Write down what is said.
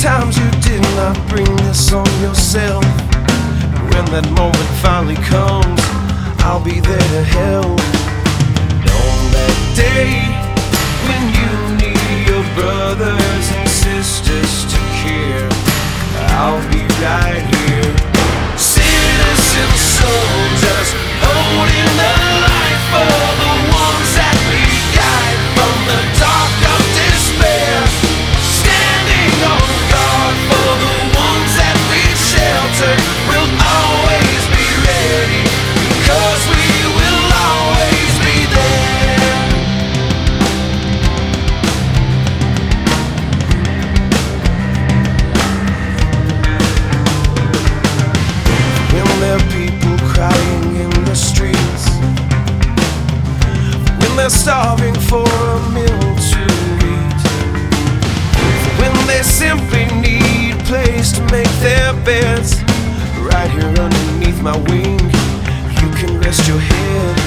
times you did not bring this on yourself. When that moment finally comes, I'll be there to help. And on that day when you need your brothers and sisters to care, I'll be right here. Citizen soldiers holding the light for the ones that we guide from the dark of despair. Standing on guard for the ones that we shelter. We'll always be ready, 'cause we will always be there. When there are people crying in the streets, when they're starving for a meal to eat, when they simply need a place to make their beds, right here underneath my wing, you can rest your head.